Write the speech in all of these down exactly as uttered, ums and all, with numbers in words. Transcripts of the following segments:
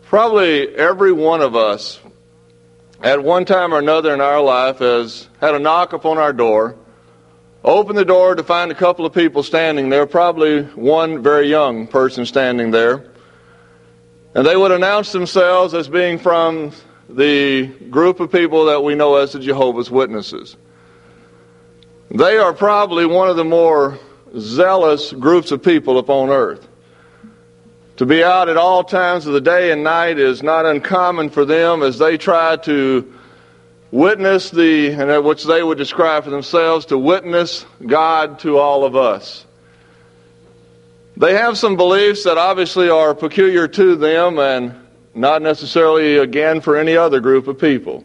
Probably every one of us at one time or another in our life has had a knock upon our door, opened the door to find a couple of people standing there, probably one very young person standing there, and they would announce themselves as being from the group of people that we know as the Jehovah's Witnesses. They are probably one of the more zealous groups of people upon earth. To be out at all times of the day and night is not uncommon for them as they try to witness the, and which they would describe for themselves, to witness God to all of us. They have some beliefs that obviously are peculiar to them and not necessarily, again, for any other group of people.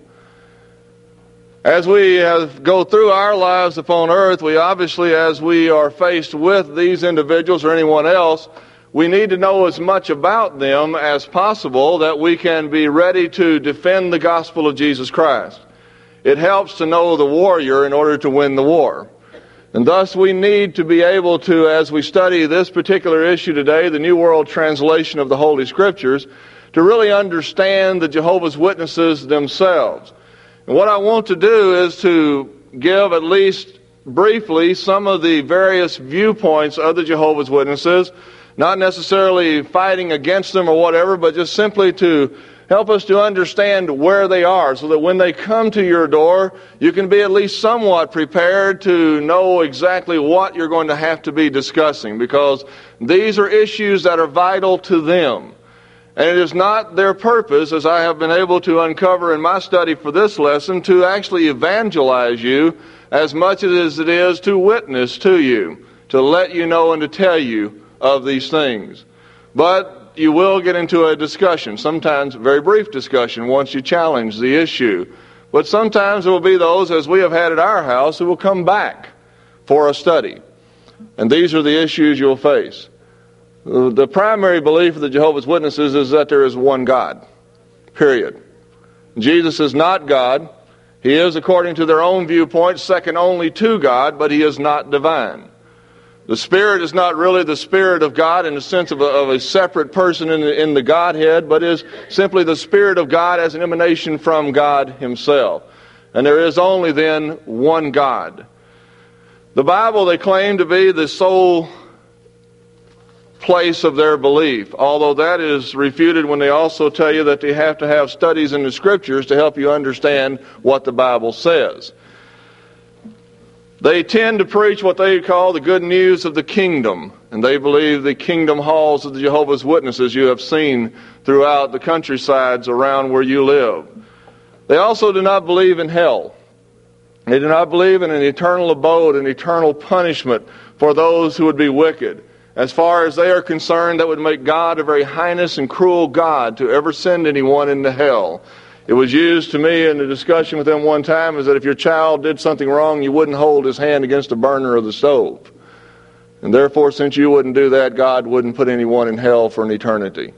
As we have, go through our lives upon earth, we obviously, as we are faced with these individuals or anyone else, we need to know as much about them as possible that we can be ready to defend the gospel of Jesus Christ. It helps to know the warrior in order to win the war. And thus we need to be able to, as we study this particular issue today, the New World Translation of the Holy Scriptures, to really understand the Jehovah's Witnesses themselves. And what I want to do is to give at least briefly some of the various viewpoints of the Jehovah's Witnesses, not necessarily fighting against them or whatever, but just simply to help us to understand where they are so that when they come to your door, you can be at least somewhat prepared to know exactly what you're going to have to be discussing, because these are issues that are vital to them. And it is not their purpose, as I have been able to uncover in my study for this lesson, to actually evangelize you as much as it is to witness to you, to let you know and to tell you of these things. But you will get into a discussion, sometimes a very brief discussion, once you challenge the issue. But sometimes there will be those, as we have had at our house, who will come back for a study. And these are the issues you'll face. The primary belief of the Jehovah's Witnesses is that there is one God, period. Jesus is not God. He is, according to their own viewpoint, second only to God, but he is not divine. The Spirit is not really the Spirit of God in the sense of a, of a separate person in the, in the Godhead, but is simply the Spirit of God as an emanation from God himself. And there is only then one God. The Bible they claim to be the sole place of their belief, although that is refuted when they also tell you that they have to have studies in the Scriptures to help you understand what the Bible says. They tend to preach what they call the good news of the kingdom, and they believe the kingdom halls of the Jehovah's Witnesses you have seen throughout the countrysides around where you live. They also do not believe in hell. They do not believe in an eternal abode and eternal punishment for those who would be wicked. As far as they are concerned, that would make God a very heinous and cruel God to ever send anyone into hell. It was used to me in a discussion with them one time is that if your child did something wrong, you wouldn't hold his hand against the burner of the stove. And therefore, since you wouldn't do that, God wouldn't put anyone in hell for an eternity.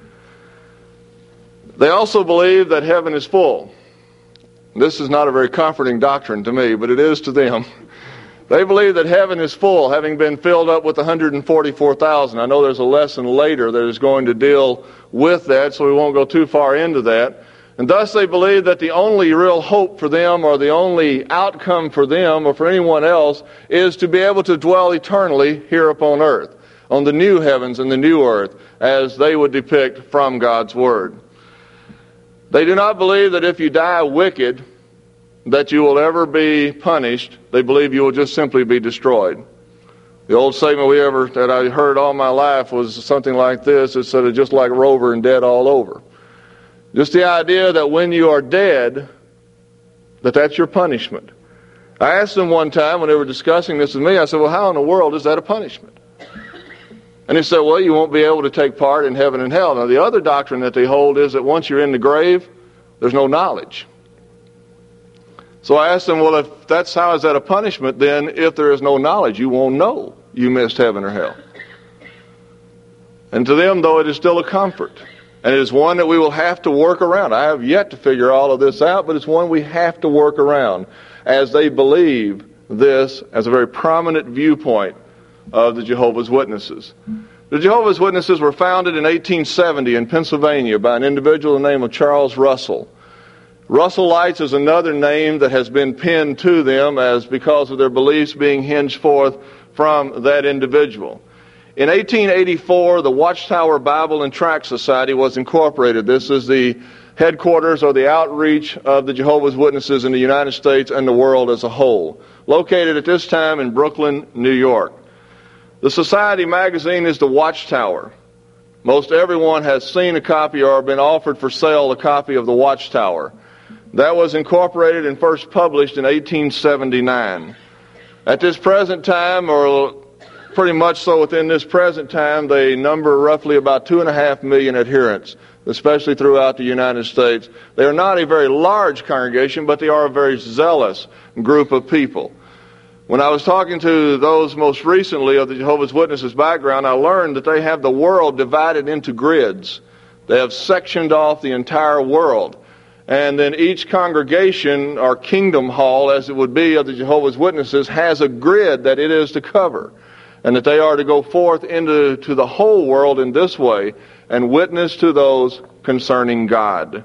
They also believe that heaven is full. This is not a very comforting doctrine to me, but it is to them. They believe that heaven is full, having been filled up with one hundred forty-four thousand. I know there's a lesson later that is going to deal with that, so we won't go too far into that. And thus they believe that the only real hope for them, or the only outcome for them or for anyone else, is to be able to dwell eternally here upon earth, on the new heavens and the new earth, as they would depict from God's Word. They do not believe that if you die wicked, that you will ever be punished. They believe you will just simply be destroyed. The old statement we ever that I heard all my life was something like this. It said, just like Rover and dead all over. Just the idea that when you are dead, that that's your punishment. I asked them one time when they were discussing this with me, I said, well, how in the world is that a punishment? And he said, well, you won't be able to take part in heaven and hell. Now, the other doctrine that they hold is that once you're in the grave, there's no knowledge. So I asked them, well, if that's how is that a punishment, then if there is no knowledge, you won't know you missed heaven or hell. And to them, though, it is still a comfort. And it is one that we will have to work around. I have yet to figure all of this out, but it's one we have to work around, as they believe this as a very prominent viewpoint of the Jehovah's Witnesses. The Jehovah's Witnesses were founded in eighteen seventy in Pennsylvania by an individual by the name of Charles Russell. Russellites is another name that has been pinned to them as because of their beliefs being hinged forth from that individual. In eighteen eighty-four, the Watchtower Bible and Tract Society was incorporated. This is the headquarters or the outreach of the Jehovah's Witnesses in the United States and the world as a whole, located at this time in Brooklyn, New York. The Society magazine is the Watchtower. Most everyone has seen a copy or been offered for sale a copy of the Watchtower. That was incorporated and first published in eighteen seventy-nine. At this present time, or pretty much so within this present time, they number roughly about two and a half million adherents, especially throughout the United States. They are not a very large congregation, but they are a very zealous group of people. When I was talking to those most recently of the Jehovah's Witnesses background, I learned that they have the world divided into grids. They have sectioned off the entire world. And then each congregation, or kingdom hall, as it would be, of the Jehovah's Witnesses, has a grid that it is to cover. And that they are to go forth into to the whole world in this way and witness to those concerning God.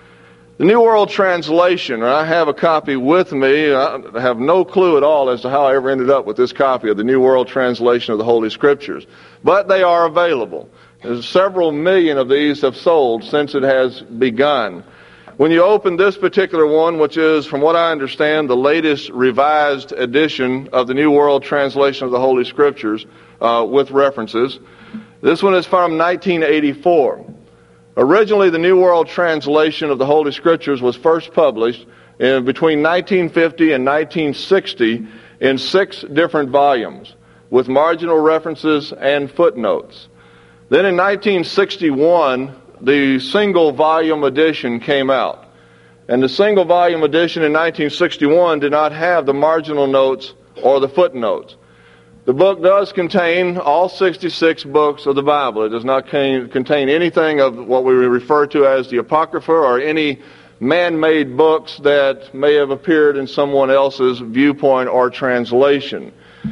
The New World Translation, I have a copy with me. I have no clue at all as to how I ever ended up with this copy of the New World Translation of the Holy Scriptures. But they are available. There's several million of these have sold since it has begun. When you open this particular one, which is, from what I understand, the latest revised edition of the New World Translation of the Holy Scriptures uh, with references, this one is from nineteen eighty-four. Originally, the New World Translation of the Holy Scriptures was first published in between nineteen fifty and nineteen sixty in six different volumes with marginal references and footnotes. Then in nineteen sixty-one, the single volume edition came out. And the single volume edition in nineteen sixty-one did not have the marginal notes or the footnotes. The book does contain all sixty-six books of the Bible. It does not contain anything of what we refer to as the Apocrypha or any man-made books that may have appeared in someone else's viewpoint or translation.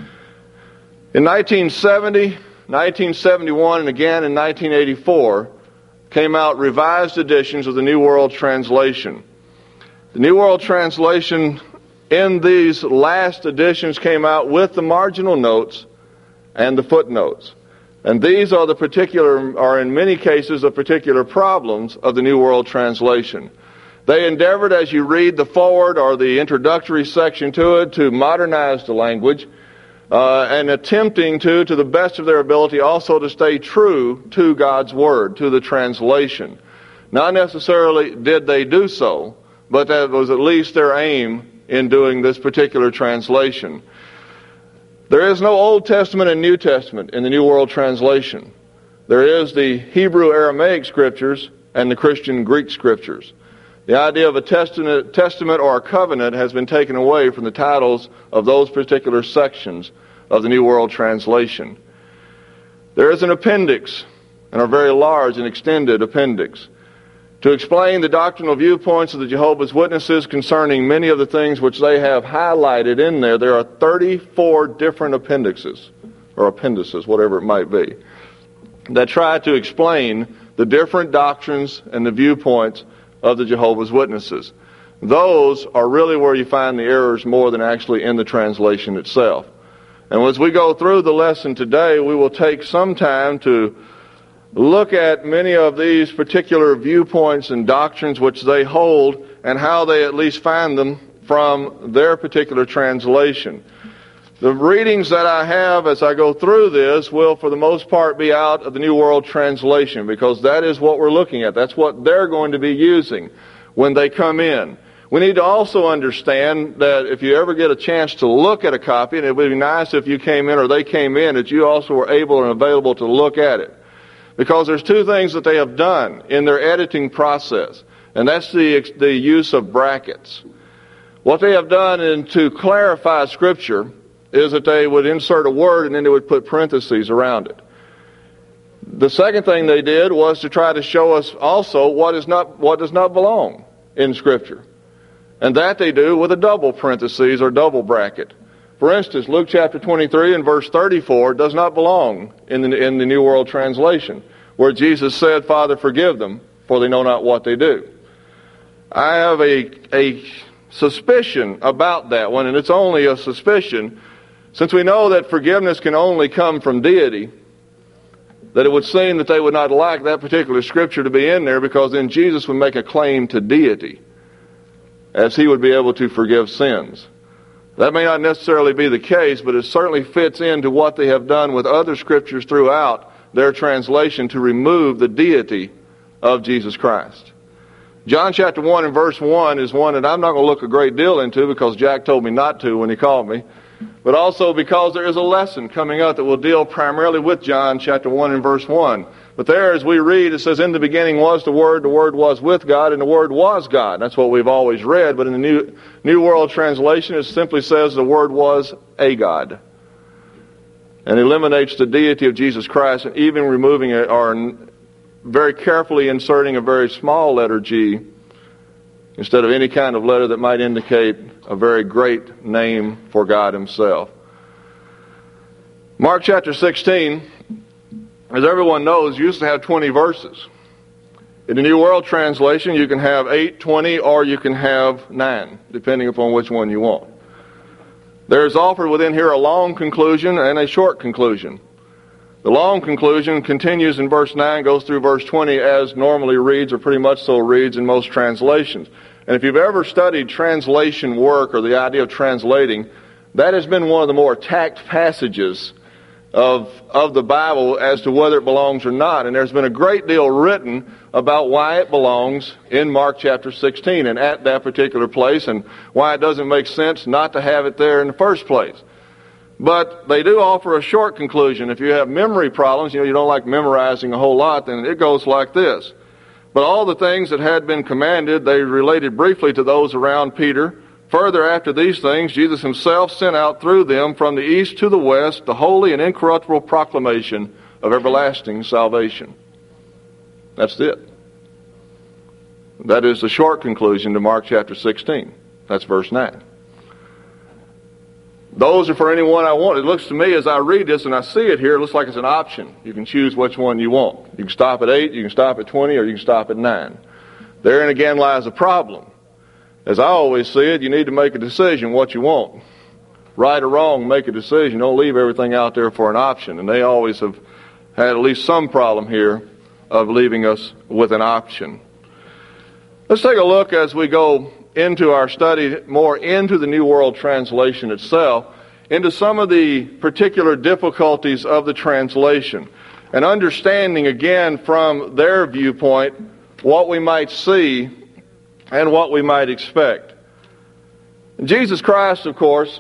In nineteen seventy, nineteen seventy-one, and again in nineteen eighty-four, came out revised editions of the New World Translation. The New World Translation in these last editions came out with the marginal notes and the footnotes. And these are the particular, or in many cases, the particular problems of the New World Translation. They endeavored, as you read the foreword or the introductory section to it, to modernize the language, uh, and attempting to, to the best of their ability, also to stay true to God's Word, to the translation. Not necessarily did they do so, but that was at least their aim in doing this particular translation. There is no Old Testament and New Testament in the New World Translation. There is the Hebrew Aramaic Scriptures and the Christian Greek Scriptures. The idea of a testament, testament or a covenant has been taken away from the titles of those particular sections of the New World Translation. There is an appendix, and a very large and extended appendix, to explain the doctrinal viewpoints of the Jehovah's Witnesses concerning many of the things which they have highlighted in there. There are thirty-four different appendixes, or appendices, whatever it might be, that try to explain the different doctrines and the viewpoints of the Jehovah's Witnesses. Those are really where you find the errors more than actually in the translation itself. And as we go through the lesson today, we will take some time to look at many of these particular viewpoints and doctrines which they hold and how they at least find them from their particular translation. The readings that I have as I go through this will for the most part be out of the New World Translation, because that is what we're looking at. That's what they're going to be using when they come in. We need to also understand that if you ever get a chance to look at a copy, and it would be nice if you came in or they came in, that you also were able and available to look at it. Because there's two things that they have done in their editing process, and that's the, the use of brackets. What they have done in, to clarify Scripture is that they would insert a word and then they would put parentheses around it. The second thing they did was to try to show us also what is not what does not belong in Scripture. And that they do with a double parentheses or double bracket. For instance, Luke chapter twenty-three and verse thirty-four does not belong in the, in the New World Translation, where Jesus said, Father, forgive them, for they know not what they do. I have a, a suspicion about that one, and it's only a suspicion, since we know that forgiveness can only come from deity, that it would seem that they would not like that particular scripture to be in there, because then Jesus would make a claim to deity, as he would be able to forgive sins. That may not necessarily be the case, but it certainly fits into what they have done with other scriptures throughout their translation to remove the deity of Jesus Christ. John chapter one and verse one is one that I'm not going to look a great deal into, because Jack told me not to when he called me, but also because there is a lesson coming up that will deal primarily with John chapter one and verse one. But there, as we read, it says, in the beginning was the Word, the Word was with God, and the Word was God. That's what we've always read, but in the New, New World Translation, it simply says the Word was a God. And eliminates the deity of Jesus Christ, and even removing it, or very carefully inserting a very small letter G, instead of any kind of letter that might indicate a very great name for God himself. Mark chapter sixteen, as everyone knows, used to have twenty verses. In the New World Translation, you can have eight, twenty, or you can have nine, depending upon which one you want. There is offered within here a long conclusion and a short conclusion. The long conclusion continues in verse nine, goes through verse twenty, as normally reads, or pretty much so reads in most translations. And if you've ever studied translation work, or the idea of translating, that has been one of the more attacked passages of, of the Bible as to whether it belongs or not. And there's been a great deal written about why it belongs in Mark chapter sixteen and at that particular place, and why it doesn't make sense not to have it there in the first place. But they do offer a short conclusion. If you have memory problems, you know, you don't like memorizing a whole lot, then it goes like this. But all the things that had been commanded, they related briefly to those around Peter. Further, after these things, Jesus himself sent out through them from the east to the west the holy and incorruptible proclamation of everlasting salvation. That's it. That is the short conclusion to Mark chapter sixteen. That's verse nine. Those are for anyone I want. It looks to me, as I read this and I see it here, it looks like it's an option. You can choose which one you want. You can stop at eight, you can stop at twenty, or you can stop at nine. Therein again lies a problem. As I always see it, you need to make a decision what you want. Right or wrong, make a decision. Don't leave everything out there for an option. And they always have had at least some problem here of leaving us with an option. Let's take a look as we go into our study more into the New World Translation itself, into some of the particular difficulties of the translation, and understanding again from their viewpoint what we might see and what we might expect. Jesus Christ, of course,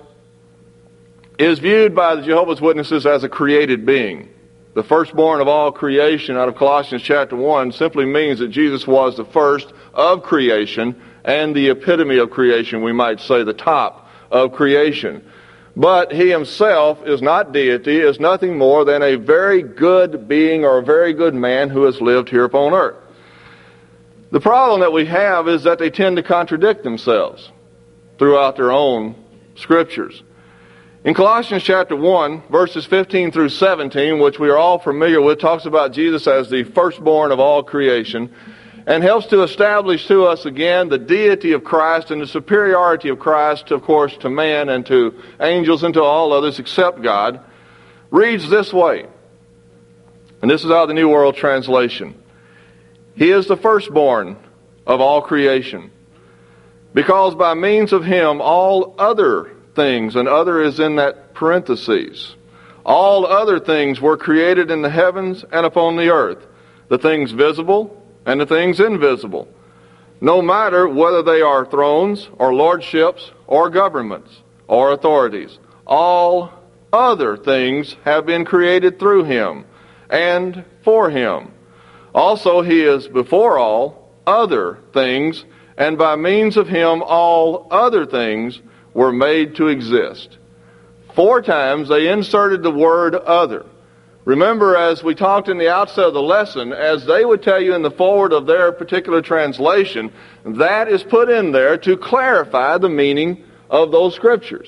is viewed by the Jehovah's Witnesses as a created being. The firstborn of all creation out of Colossians chapter one simply means that Jesus was the first of creation and the epitome of creation, we might say, the top of creation. But he himself is not deity, is nothing more than a very good being or a very good man who has lived here upon earth. The problem that we have is that they tend to contradict themselves throughout their own scriptures. In Colossians chapter one, verses fifteen through seventeen, which we are all familiar with, talks about Jesus as the firstborn of all creation, and helps to establish to us again the deity of Christ and the superiority of Christ, of course, to man and to angels and to all others except God, reads this way. And this is out of the New World Translation. He is the firstborn of all creation, because by means of him all other things, and other is in that parentheses, all other things were created in the heavens and upon the earth, the things visible and the things invisible, no matter whether they are thrones or lordships or governments or authorities. All other things have been created through him and for him. Also, he is before all other things, and by means of him all other things were made to exist. Four times they inserted the word other. Remember, as we talked in the outset of the lesson, as they would tell you in the forward of their particular translation, that is put in there to clarify the meaning of those scriptures.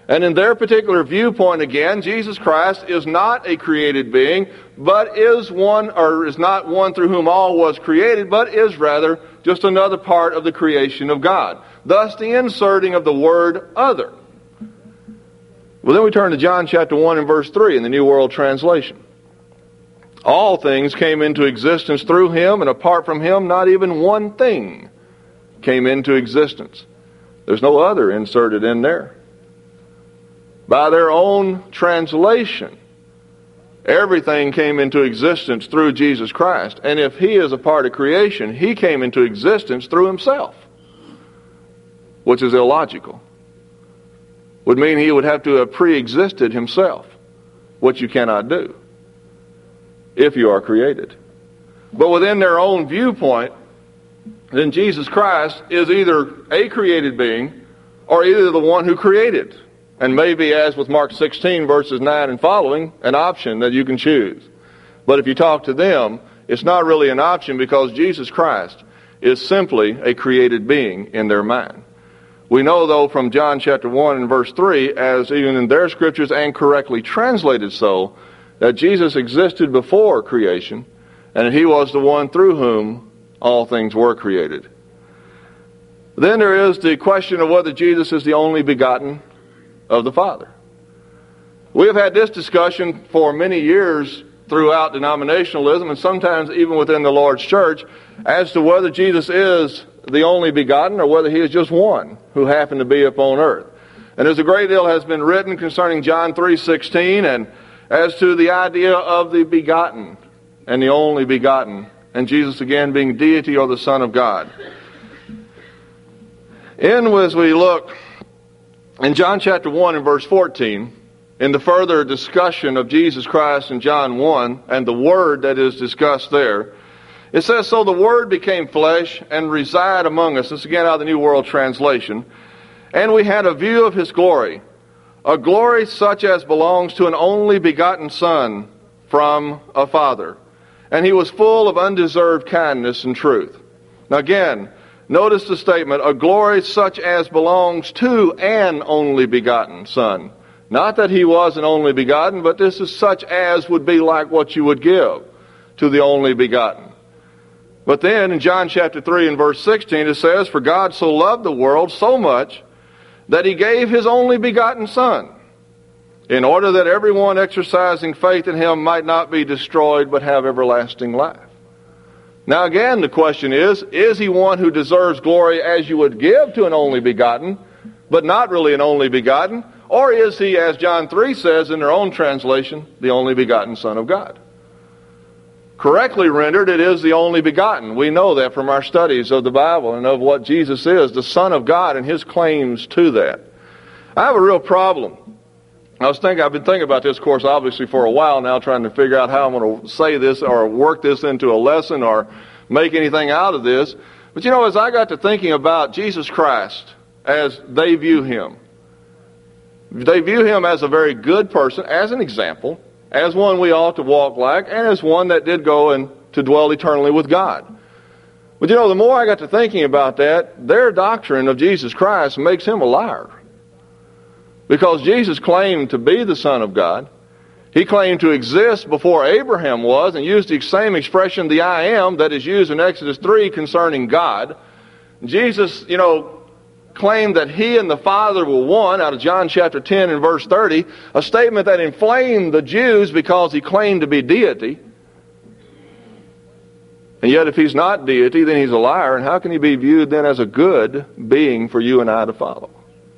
And in their particular viewpoint, again, Jesus Christ is not a created being, but is one, or is not one through whom all was created, but is rather just another part of the creation of God. Thus, the inserting of the word other. Well, then we turn to John chapter one and verse three in the New World Translation. All things came into existence through him, and apart from him, not even one thing came into existence. There's no other inserted in there. By their own translation, everything came into existence through Jesus Christ. And if he is a part of creation, he came into existence through himself, which is illogical. Would mean he would have to have pre-existed himself, which you cannot do if you are created. But within their own viewpoint, then Jesus Christ is either a created being or either the one who created. And maybe, as with Mark sixteen, verses nine and following, an option that you can choose. But if you talk to them, it's not really an option, because Jesus Christ is simply a created being in their mind. We know, though, from John chapter one and verse three, as even in their scriptures and correctly translated so, that Jesus existed before creation, and he was the one through whom all things were created. Then there is the question of whether Jesus is the only begotten of the Father. We have had this discussion for many years throughout denominationalism, and sometimes even within the Lord's church, as to whether Jesus is the only begotten or whether he is just one who happened to be upon earth. And there's a great deal has been written concerning John three sixteen, and as to the idea of the begotten and the only begotten, and Jesus again being deity or the Son of God. In as we look in John chapter one and verse fourteen, in the further discussion of Jesus Christ in John one and the Word that is discussed there, it says, "So the Word became flesh and resided among us." This again out of the New World Translation. "And we had a view of his glory, a glory such as belongs to an only begotten Son from a Father. And he was full of undeserved kindness and truth." Now again, notice the statement, a glory such as belongs to an only begotten Son. Not that he was an only begotten, but this is such as would be like what you would give to the only begotten. But then in John chapter three and verse sixteen it says, "For God so loved the world so much that he gave his only begotten Son, in order that everyone exercising faith in him might not be destroyed but have everlasting life." Now again, the question is, is he one who deserves glory as you would give to an only begotten, but not really an only begotten? Or is he, as John three says in their own translation, the only begotten Son of God? Correctly rendered, it is the only begotten. We know that from our studies of the Bible and of what Jesus is, the Son of God, and his claims to that. I have a real problem. I was thinking, I've been thinking about this course obviously for a while now, trying to figure out how I'm going to say this or work this into a lesson or make anything out of this. But you know, as I got to thinking about Jesus Christ as they view him, they view him as a very good person, as an example, as one we ought to walk like, and as one that did go and to dwell eternally with God. But you know, the more I got to thinking about that, their doctrine of Jesus Christ makes him a liar. Because Jesus claimed to be the Son of God. He claimed to exist before Abraham was, and used the same expression, the I am, that is used in Exodus three concerning God. Jesus, you know, claimed that he and the Father were one, out of John chapter ten and verse thirty, a statement that inflamed the Jews because he claimed to be deity. And yet if he's not deity, then he's a liar, and how can he be viewed then as a good being for you and I to follow?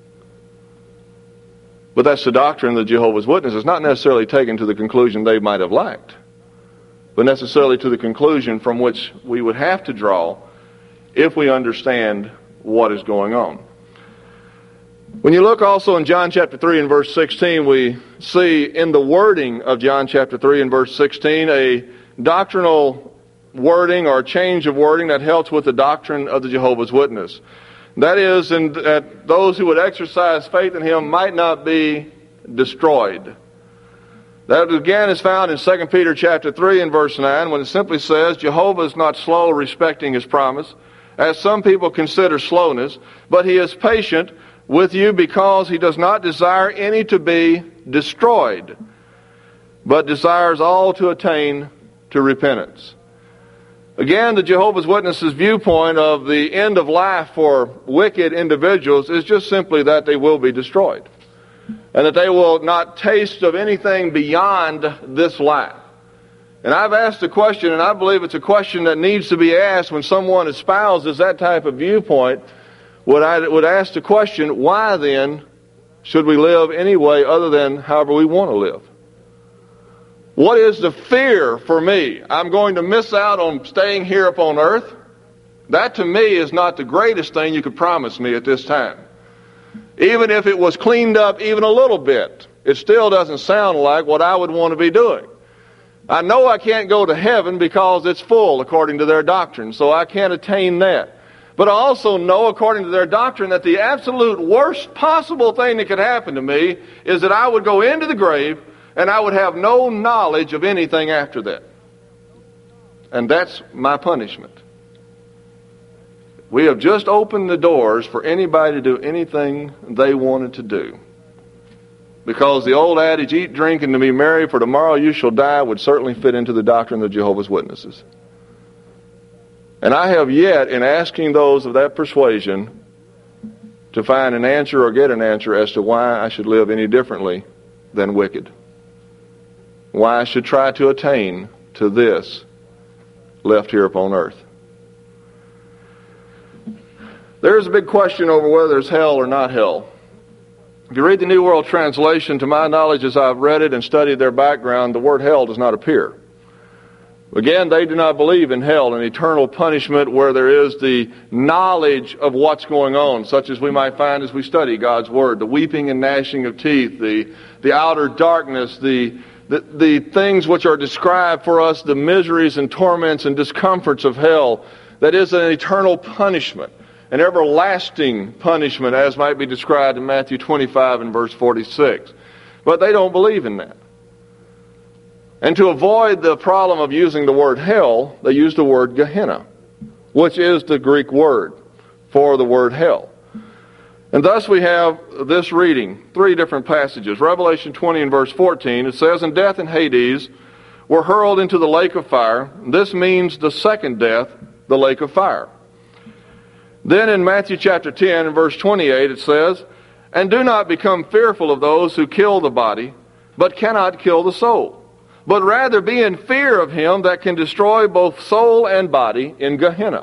But that's the doctrine of the Jehovah's Witnesses, not necessarily taken to the conclusion they might have liked, but necessarily to the conclusion from which we would have to draw if we understand what is going on. When you look also in John chapter three and verse sixteen, we see in the wording of John chapter three and verse sixteen a doctrinal wording or change of wording that helps with the doctrine of the Jehovah's Witness. That is, in, that those who would exercise faith in him might not be destroyed. That again is found in Second Peter chapter three and verse nine, when it simply says, "Jehovah is not slow respecting his promise, as some people consider slowness, but he is patient, with you because he does not desire any to be destroyed, but desires all to attain to repentance. Again, the Jehovah's Witnesses' viewpoint of the end of life for wicked individuals is just simply that they will be destroyed, and that they will not taste of anything beyond this life. And I've asked the question, and I believe it's a question that needs to be asked when someone espouses that type of viewpoint, would I would ask the question, why then should we live any way other than however we want to live? What is the fear for me? I'm going to miss out on staying here upon earth? That to me is not the greatest thing you could promise me at this time. Even if it was cleaned up even a little bit, it still doesn't sound like what I would want to be doing. I know I can't go to heaven because it's full according to their doctrine, so I can't attain that. But I also know, according to their doctrine, that the absolute worst possible thing that could happen to me is that I would go into the grave and I would have no knowledge of anything after that. And that's my punishment. We have just opened the doors for anybody to do anything they wanted to do. Because the old adage, eat, drink, and to be merry, for tomorrow you shall die, would certainly fit into the doctrine of the Jehovah's Witnesses. And I have yet, in asking those of that persuasion, to find an answer or get an answer as to why I should live any differently than wicked. Why I should try to attain to this left here upon earth. There's a big question over whether there's hell or not hell. If you read the New World Translation, to my knowledge, as I've read it and studied their background, the word hell does not appear. Again, they do not believe in hell, an eternal punishment where there is the knowledge of what's going on, such as we might find as we study God's Word, the weeping and gnashing of teeth, the, the outer darkness, the, the, the things which are described for us, the miseries and torments and discomforts of hell, that is an eternal punishment, an everlasting punishment, as might be described in Matthew twenty-five and verse forty-six. But they don't believe in that. And to avoid the problem of using the word hell, they use the word Gehenna, which is the Greek word for the word hell. And thus we have this reading, three different passages. Revelation twenty and verse fourteen, it says, "And death and Hades were hurled into the lake of fire." This means the second death, the lake of fire. Then in Matthew chapter ten and verse twenty-eight, it says, "And do not become fearful of those who kill the body, but cannot kill the soul. But rather be in fear of him that can destroy both soul and body in Gehenna."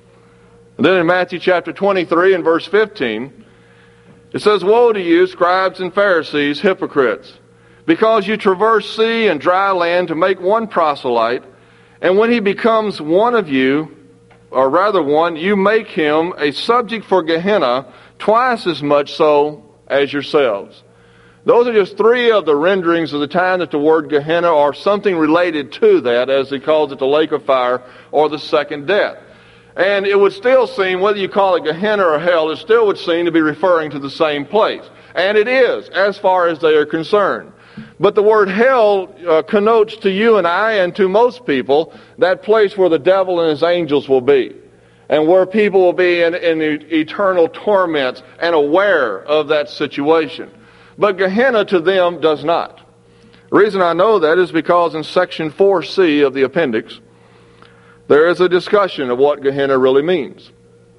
And then in Matthew chapter twenty-three and verse fifteen, it says, "Woe to you, scribes and Pharisees, hypocrites, because you traverse sea and dry land to make one proselyte, and when he becomes one of you, or rather one, you make him a subject for Gehenna, twice as much so as yourselves." Those are just three of the renderings of the time that the word Gehenna or something related to that, as he calls it, the lake of fire or the second death. And it would still seem, whether you call it Gehenna or hell, it still would seem to be referring to the same place. And it is, as far as they are concerned. But the word hell uh, connotes to you and I and to most people that place where the devil and his angels will be, and where people will be in, in eternal torments and aware of that situation. But Gehenna to them does not. The reason I know that is because in section four C of the appendix, there is a discussion of what Gehenna really means.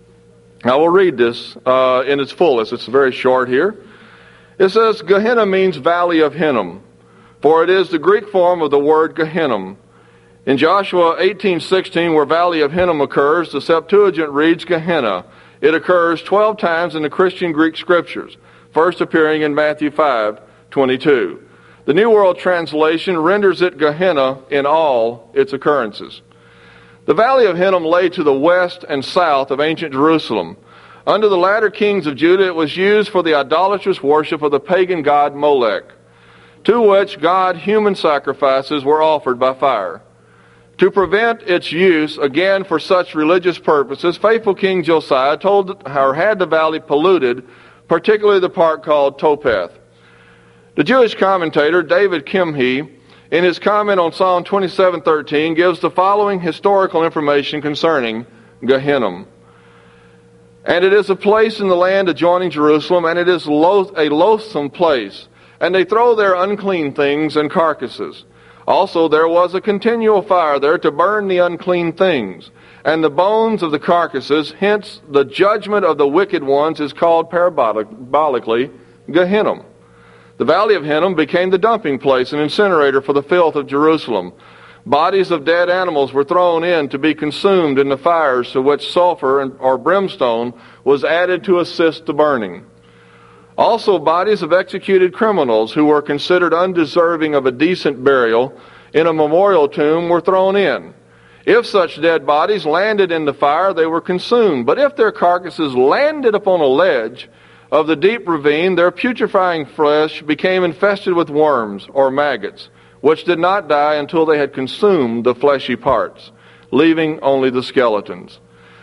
I will read this uh, in its fullest. It's very short here. It says, "Gehenna means valley of Hinnom, for it is the Greek form of the word Gehinnom. In Joshua eighteen sixteen, where valley of Hinnom occurs, the Septuagint reads Gehenna. It occurs twelve times in the Christian Greek scriptures, first appearing in Matthew five twenty-two. The New World Translation renders it Gehenna in all its occurrences. The valley of Hinnom lay to the west and south of ancient Jerusalem. Under the latter kings of Judah, it was used for the idolatrous worship of the pagan god Molech, to which God human sacrifices were offered by fire. To prevent its use again for such religious purposes, faithful King Josiah told or had the valley polluted, particularly the part called Topheth. The Jewish commentator David Kimhi, in his comment on Psalm twenty-seven thirteen, gives the following historical information concerning Gehinnom. And it is a place in the land adjoining Jerusalem, and it is loath, a loathsome place. And they throw there unclean things and carcasses. Also there was a continual fire there to burn the unclean things. And the bones of the carcasses, hence the judgment of the wicked ones is called parabolically Gehenna. The valley of Hinnom became the dumping place, an incinerator for the filth of Jerusalem. Bodies of dead animals were thrown in to be consumed in the fires, to which sulfur or brimstone was added to assist the burning. Also bodies of executed criminals who were considered undeserving of a decent burial in a memorial tomb were thrown in. If such dead bodies landed in the fire, they were consumed. But if their carcasses landed upon a ledge of the deep ravine, their putrefying flesh became infested with worms or maggots, which did not die until they had consumed the fleshy parts, leaving only the skeletons.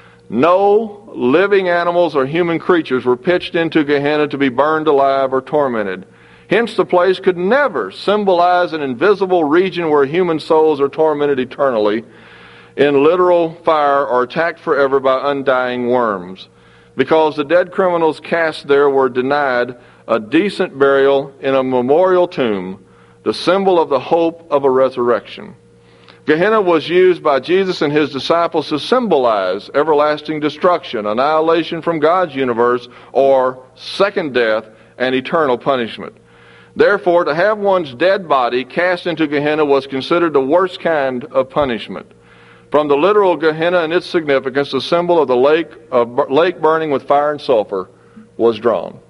No living animals or human creatures were pitched into Gehenna to be burned alive or tormented. Hence the place could never symbolize an invisible region where human souls are tormented eternally in literal fire or attacked forever by undying worms, because the dead criminals cast there were denied a decent burial in a memorial tomb, the symbol of the hope of a resurrection. Gehenna was used by Jesus and his disciples to symbolize everlasting destruction, annihilation from God's universe, or second death and eternal punishment. Therefore, to have one's dead body cast into Gehenna was considered the worst kind of punishment. From the literal Gehenna and its significance, the symbol of the lake, of lake burning with fire and sulfur, was drawn.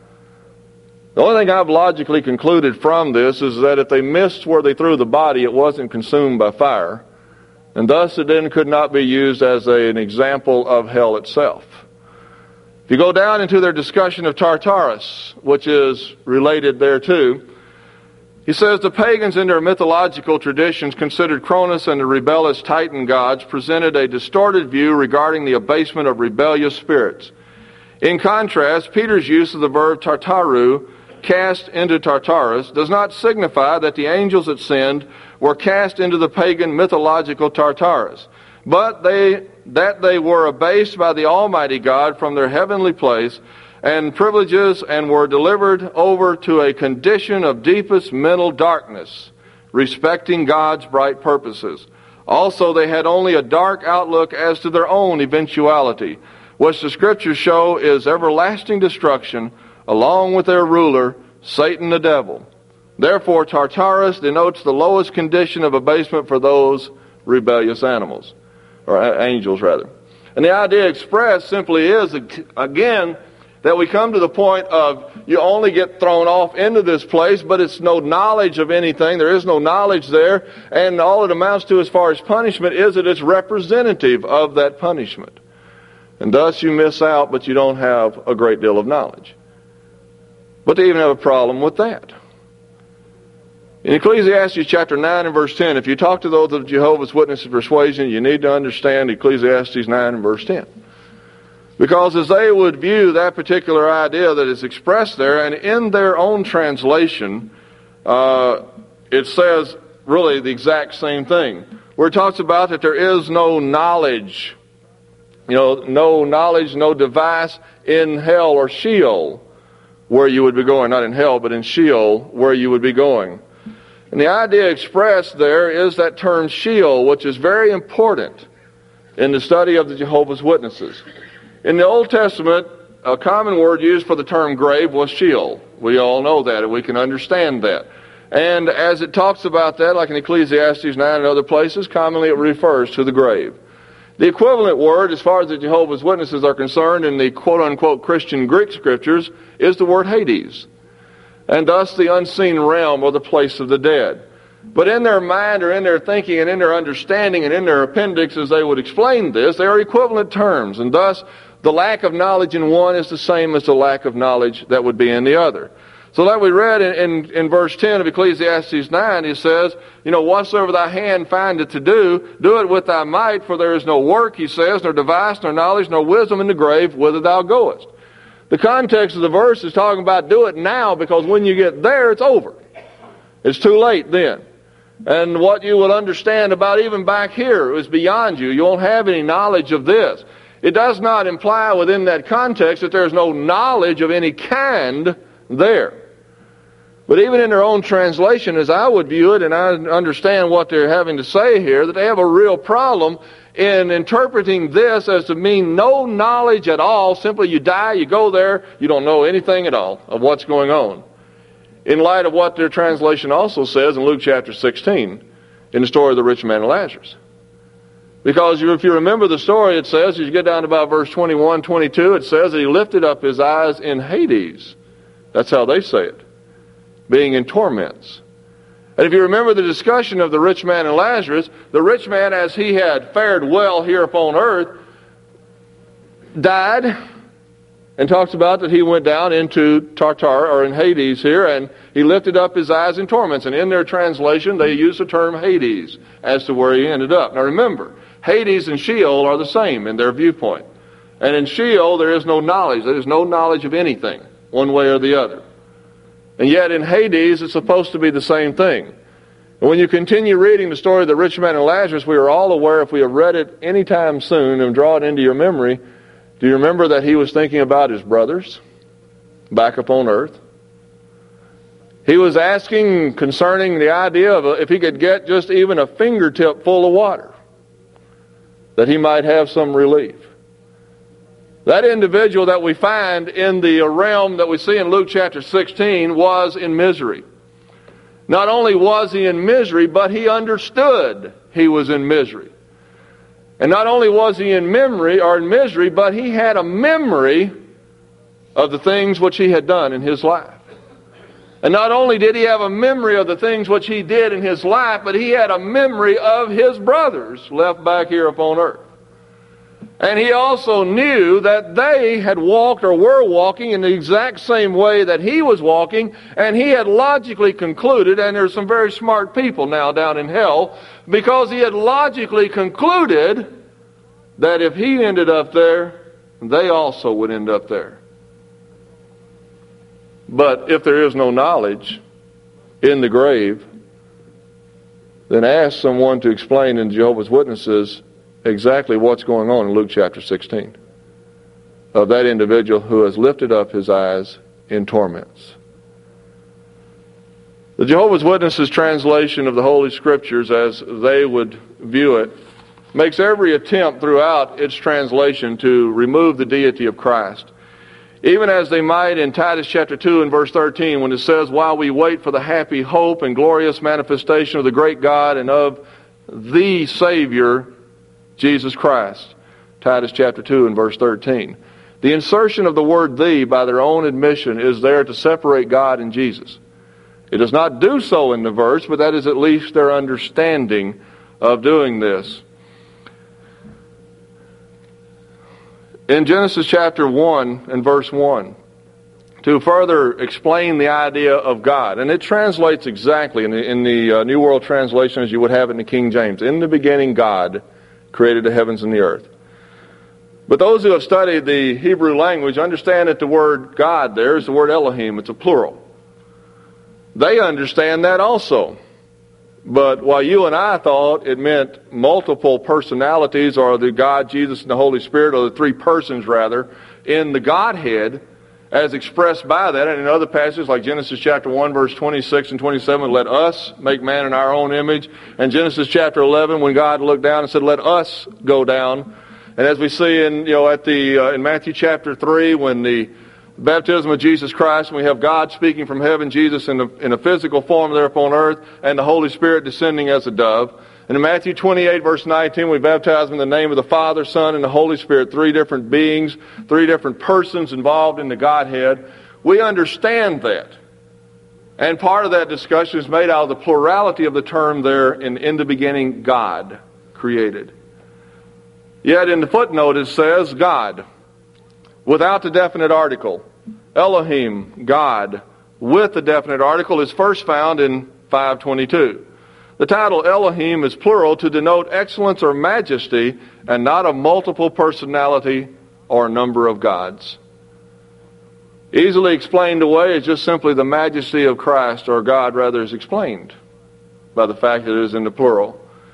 The only thing I've logically concluded from this is that if they missed where they threw the body, it wasn't consumed by fire, and thus it then could not be used as a, an example of hell itself. If you go down into their discussion of Tartarus, which is related thereto, he says the pagans in their mythological traditions considered Cronus and the rebellious Titan gods presented a distorted view regarding the abasement of rebellious spirits. In contrast, Peter's use of the verb tartaru, cast into Tartarus, does not signify that the angels that sinned were cast into the pagan mythological Tartarus, but they, that they were abased by the Almighty God from their heavenly place and privileges and were delivered over to a condition of deepest mental darkness, respecting God's bright purposes. Also, they had only a dark outlook as to their own eventuality, which the Scriptures show is everlasting destruction, along with their ruler, Satan the devil. Therefore, Tartarus denotes the lowest condition of abasement for those rebellious animals, or angels rather. And the idea expressed simply is, again, that we come to the point of you only get thrown off into this place, but it's no knowledge of anything. There is no knowledge there. And all it amounts to as far as punishment is that it's representative of that punishment. And thus you miss out, but you don't have a great deal of knowledge. But they even have a problem with that. In Ecclesiastes chapter nine and verse ten, if you talk to those of Jehovah's Witnesses persuasion, you need to understand Ecclesiastes nine and verse ten. Because as they would view that particular idea that is expressed there, and in their own translation, uh, it says really the exact same thing. Where it talks about that there is no knowledge, you know, no knowledge, no device in hell or Sheol, where you would be going. Not in hell, but in Sheol, where you would be going. And the idea expressed there is that term Sheol, which is very important in the study of the Jehovah's Witnesses. In the Old Testament, a common word used for the term grave was Sheol. We all know that, and we can understand that. And as it talks about that, like in Ecclesiastes nine and other places, commonly it refers to the grave. The equivalent word, as far as the Jehovah's Witnesses are concerned, in the quote-unquote Christian Greek scriptures, is the word Hades, and thus the unseen realm or the place of the dead. But in their mind or in their thinking and in their understanding and in their appendix, as they would explain this, they are equivalent terms, and thus the lack of knowledge in one is the same as the lack of knowledge that would be in the other. So like we read in, in, in verse ten of Ecclesiastes nine, he says, you know, whatsoever thy hand findeth to do, do it with thy might, for there is no work, he says, nor device, nor knowledge, nor wisdom in the grave, whither thou goest. The context of the verse is talking about do it now, because when you get there, it's over. It's too late then. And what you will understand about even back here is beyond you. You won't have any knowledge of this. It does not imply within that context that there's no knowledge of any kind there. But even in their own translation, as I would view it, and I understand what they're having to say here, that they have a real problem in interpreting this as to mean no knowledge at all. Simply you die, you go there, you don't know anything at all of what's going on. In light of what their translation also says in Luke chapter sixteen, in the story of the rich man and Lazarus. Because if you remember the story, it says, as you get down to about verse twenty-one, twenty-two, it says that he lifted up his eyes in Hades. That's how they say it. Being in torments. And if you remember the discussion of the rich man and Lazarus, the rich man, as he had fared well here upon earth, died, and talks about that he went down into Tartar, or in Hades here, and he lifted up his eyes in torments. And in their translation, they use the term Hades as to where he ended up. Now remember, Hades and Sheol are the same in their viewpoint. And in Sheol, there is no knowledge. There is no knowledge of anything, one way or the other. And yet in Hades, it's supposed to be the same thing. And when you continue reading the story of the rich man and Lazarus, we are all aware, if we have read it any time soon and draw it into your memory, do you remember that he was thinking about his brothers back upon earth? He was asking concerning the idea of if he could get just even a fingertip full of water, that he might have some relief. That individual that we find in the realm that we see in Luke chapter sixteen was in misery. Not only was he in misery, but he understood he was in misery. And not only was he in memory or in misery, but he had a memory of the things which he had done in his life. And not only did he have a memory of the things which he did in his life, but he had a memory of his brothers left back here upon earth. And he also knew that they had walked or were walking in the exact same way that he was walking, and he had logically concluded, and there's some very smart people now down in hell, because he had logically concluded that if he ended up there, they also would end up there. But if there is no knowledge in the grave, then ask someone to explain in Jehovah's Witnesses exactly what's going on in Luke chapter sixteen of that individual who has lifted up his eyes in torments. The Jehovah's Witnesses translation of the Holy Scriptures, as they would view it, makes every attempt throughout its translation to remove the deity of Christ. Even as they might in Titus chapter two and verse thirteen, when it says, while we wait for the happy hope and glorious manifestation of the great God and of the Savior, Jesus Christ. Titus chapter two and verse thirteen. The insertion of the word "thee" by their own admission is there to separate God and Jesus. It does not do so in the verse, but that is at least their understanding of doing this. In Genesis chapter one and verse one, to further explain the idea of God, and it translates exactly in the, in the uh, New World Translation as you would have it in the King James. In the beginning, God created the heavens and the earth. But those who have studied the Hebrew language understand that the word God there is the word Elohim. It's a plural. They understand that also. But while you and I thought it meant multiple personalities, or the God, Jesus, and the Holy Spirit, or the three persons rather, in the Godhead, as expressed by that, and in other passages like Genesis chapter one, verse twenty-six and twenty-seven, let us make man in our own image. And Genesis chapter eleven, when God looked down and said, let us go down. And as we see in, you know, at the, uh, in Matthew chapter three, when the baptism of Jesus Christ, and we have God speaking from heaven, Jesus in a, in a physical form there upon earth, and the Holy Spirit descending as a dove. And in Matthew twenty-eight, verse nineteen, we baptize in the name of the Father, Son, and the Holy Spirit, three different beings, three different persons involved in the Godhead. We understand that. And part of that discussion is made out of the plurality of the term there, in, in the beginning, God created. Yet in the footnote it says God, without the definite article. Elohim, God, with the definite article, is first found in five twenty-two. The title Elohim is plural to denote excellence or majesty, and not a multiple personality or number of gods. Easily explained away is just simply the majesty of Christ, or God rather, is explained by the fact that it is in the plural.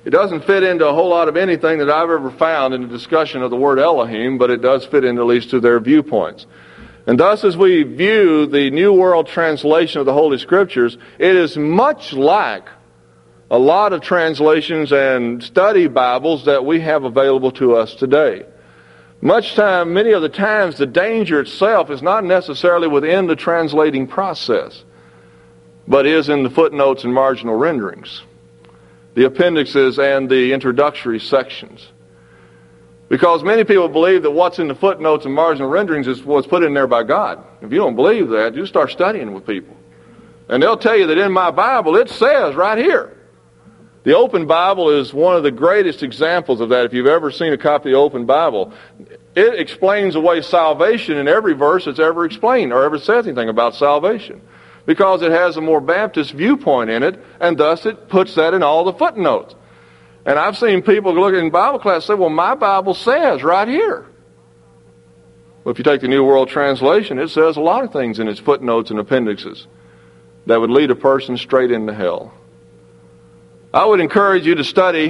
It doesn't fit into a whole lot of anything that I've ever found in the discussion of the word Elohim, but it does fit in at least to their viewpoints. And thus, as we view the New World Translation of the Holy Scriptures, it is much like a lot of translations and study Bibles that we have available to us today. Much time, many of the times, the danger itself is not necessarily within the translating process, but is in the footnotes and marginal renderings, the appendixes and the introductory sections. Because many people believe that what's in the footnotes and marginal renderings is what's put in there by God. If you don't believe that, you start studying with people. And they'll tell you that in my Bible it says right here. The Open Bible is one of the greatest examples of that. If you've ever seen a copy of the Open Bible, it explains away salvation in every verse that's ever explained or ever says anything about salvation. Because it has a more Baptist viewpoint in it, and thus it puts that in all the footnotes. And I've seen people look in Bible class and say, well, my Bible says right here. Well, if you take the New World Translation, it says a lot of things in its footnotes and appendixes that would lead a person straight into hell. I would encourage you to study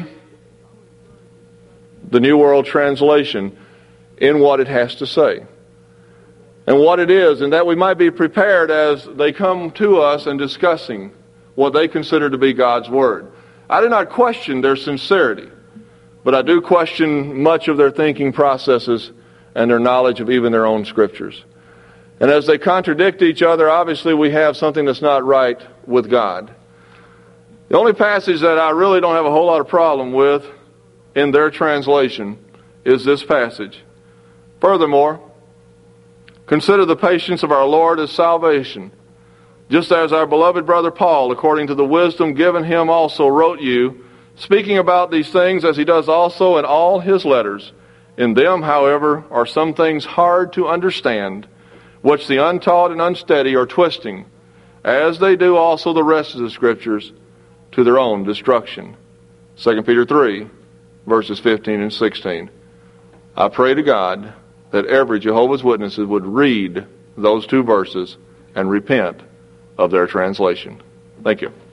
the New World Translation in what it has to say and what it is, and that we might be prepared as they come to us and discussing what they consider to be God's Word. I do not question their sincerity, but I do question much of their thinking processes and their knowledge of even their own Scriptures. And as they contradict each other, obviously we have something that's not right with God. The only passage that I really don't have a whole lot of problem with in their translation is this passage. Furthermore, consider the patience of our Lord as salvation, just as our beloved brother Paul, according to the wisdom given him also, wrote you, speaking about these things as he does also in all his letters. In them, however, are some things hard to understand, which the untaught and unsteady are twisting, as they do also the rest of the Scriptures, to their own destruction. Second Peter three, verses fifteen and sixteen. I pray to God that every Jehovah's Witnesses would read those two verses and repent of their translation. Thank you.